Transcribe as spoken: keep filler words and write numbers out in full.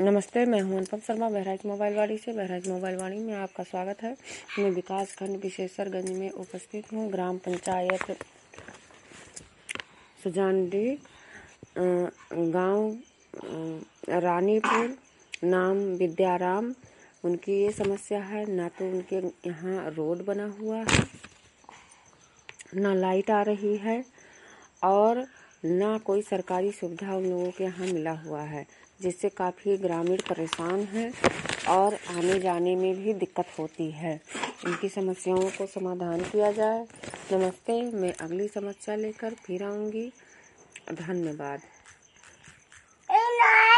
नमस्ते, मैं हूं अनुपम शर्मा बहराइच मोबाइल वाणी से। बहराइच मोबाइल वाणी में आपका स्वागत है। मैं विकास खंड विशेषरगंज में उपस्थित हूं। ग्राम पंचायत सुजानडी, गांव रानीपुर, नाम विद्याराम। उनकी ये समस्या है, ना तो उनके यहाँ रोड बना हुआ है, ना लाइट आ रही है और ना कोई सरकारी सुविधा उन लोगों के यहाँ मिला हुआ है, जिससे काफ़ी ग्रामीण परेशान हैं और आने जाने में भी दिक्कत होती है। इनकी समस्याओं को समाधान किया जाए। नमस्ते, मैं अगली समस्या लेकर फिर आऊँगी। धन्यवाद।